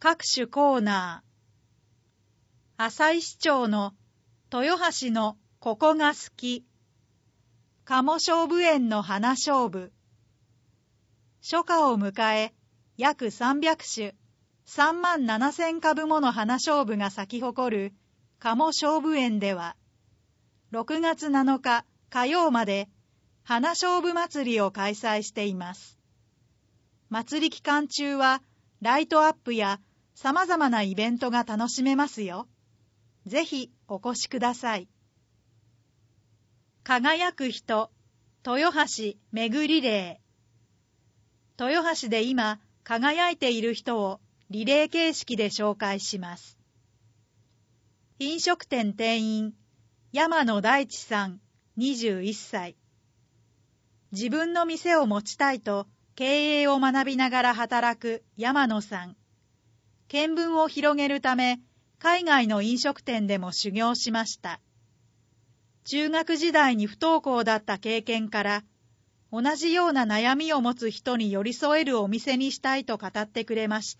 各種コーナー。浅井市長の豊橋のここが好き。鴨菖蒲園の花菖蒲。初夏を迎え、約300種、37,000株もの花菖蒲が咲き誇る鴨菖蒲園では、6月7日火曜まで花菖蒲祭りを開催しています。祭り期間中はライトアップや様々なイベントが楽しめますよ。ぜひお越しください。輝く人、豊橋めぐリレー。豊橋で今輝いている人をリレー形式で紹介します。飲食店店員、山野大地さん、21歳。自分の店を持ちたいと経営を学びながら働く山野さん。見聞を広げるため、海外の飲食店でも修行しました。中学時代に不登校だった経験から、同じような悩みを持つ人に寄り添えるお店にしたいと語ってくれました。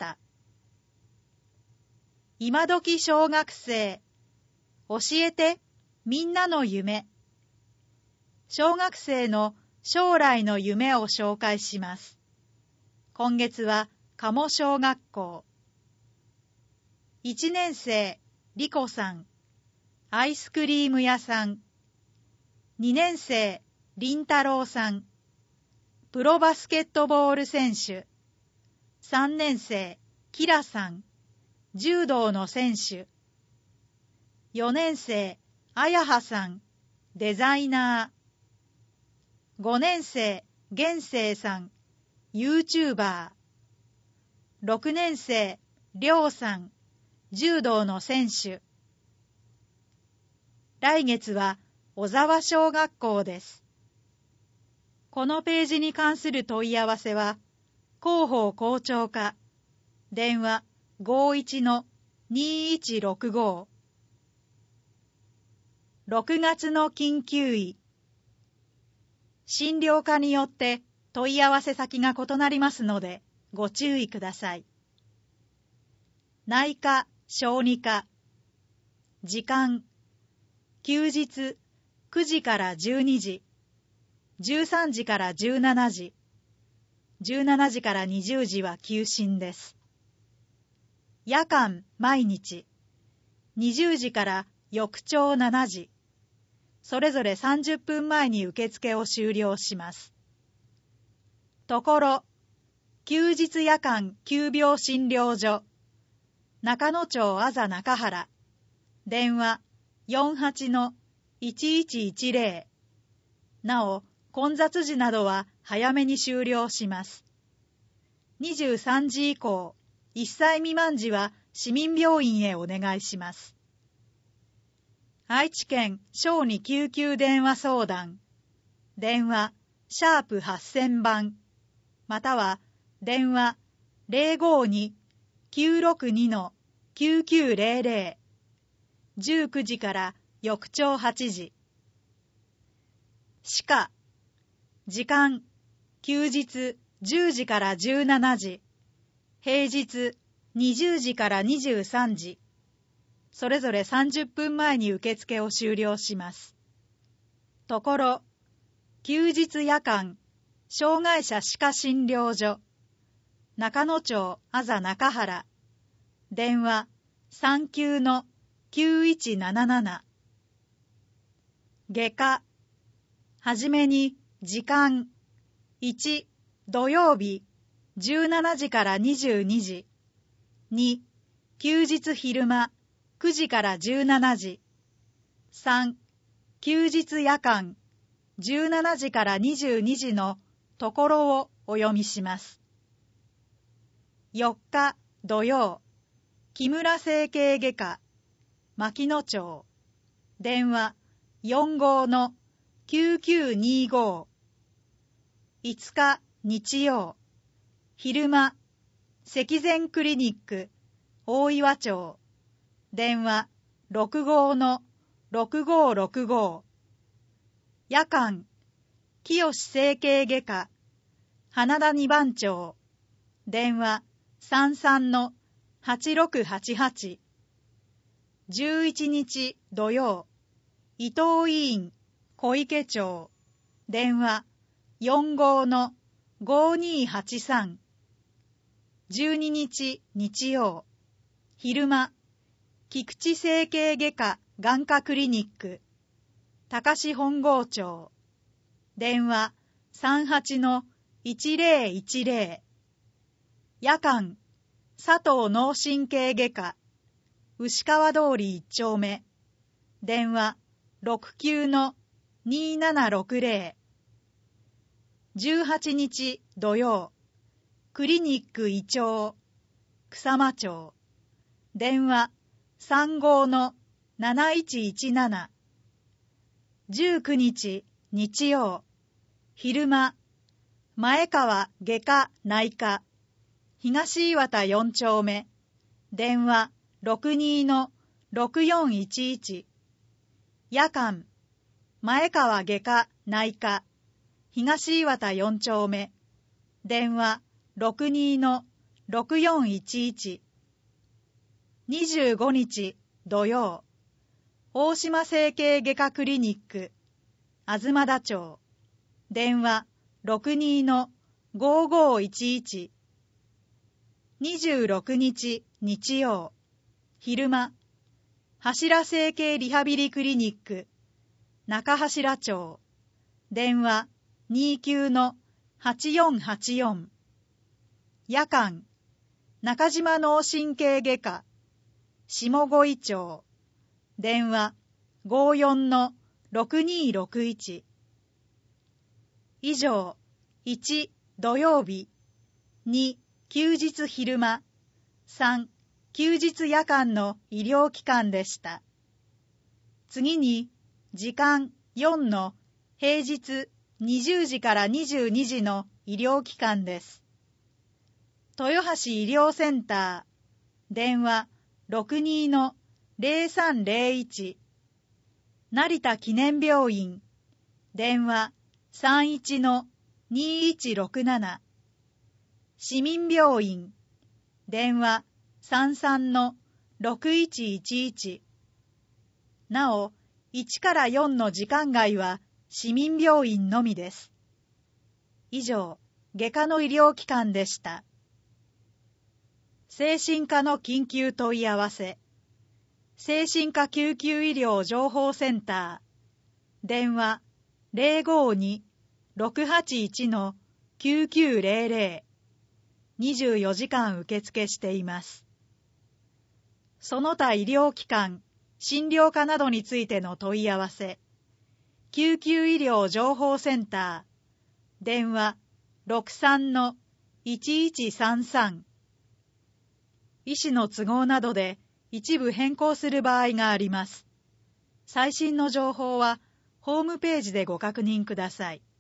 今時小学生、教えて、みんなの夢。小学生の将来の夢を紹介します。今月は鴨小学校。1年生、りこさん。アイスクリーム屋さん。2年生、りんたろうさん。プロバスケットボール選手。3年生、きらさん。柔道の選手。4年生、あやはさん。デザイナー。5年生、げんせいさん。YouTuber。6年生、りょうさん。柔道の選手。来月は小沢小学校です。このページに関する問い合わせは、広報校長課、電話 51-2165。6月の緊急医。診療科によって問い合わせ先が異なりますので、ご注意ください。内科、小児科。時間。休日、9時から12時。13時から17時。17時から20時は休診です。夜間、毎日。20時から翌朝7時。それぞれ30分前に受付を終了します。ところ、休日夜間急病診療所。中野町あざ中原。電話 48-1110。なお、混雑時などは早めに終了します。23時以降、1歳未満時は市民病院へお願いします。愛知県小児救急電話相談。電話、#8000番。または、電話、052-962-9900。19時から翌朝8時。歯科。時間、休日10時から17時。平日20時から23時。それぞれ30分前に受付を終了します。ところ、休日夜間、障害者歯科診療所。中野町あざ中原。電話、39-9177。外科。はじめに、時間。1、土曜日、17時から22時。2、休日昼間、9時から17時。3、休日夜間、17時から22時のところをお読みします。4日土曜、木村整形外科、牧野町。電話 45-9925。5日日曜、昼間、積善クリニック、大岩町。電話 65-6565。夜間、清整形外科、花田2番町。電話 8688。11日土曜、伊藤医院小池町、電話 45-5283。12日日曜、昼間、菊池整形外科眼科クリニック、高志本郷町、電話 38-1010。夜間、佐藤脳神経外科、牛川通り1丁目、電話 69-2760。18日土曜、クリニック医長、草間町、電話 35-7117。19日日曜、昼間、前川外科内科、東岩田4丁目、電話 62-6411。夜間、前川外科内科、東岩田4丁目、電話 62-6411。25日土曜、大島整形外科クリニック、東田町、電話 62-5511。26日日曜、昼間、柱整形リハビリクリニック、中柱町、電話 29-8484。夜間、中島脳神経外科、下五井町、電話 54-6261。以上、1土曜日、2休日昼間、3休日夜間の医療機関でした。次に、時間4の平日20時から22時の医療機関です。豊橋医療センター、電話 62-0301。成田記念病院、電話 31-2167。市民病院、電話 33-6111。なお、1から4の時間外は市民病院のみです。以上、外科の医療機関でした。精神科の緊急問い合わせ、精神科救急医療情報センター、電話 052-681-9900。24時間受付しています。その他医療機関、診療科などについての問い合わせ、救急医療情報センター、電話 63-1133。医師の都合などで一部変更する場合があります。最新の情報はホームページでご確認ください。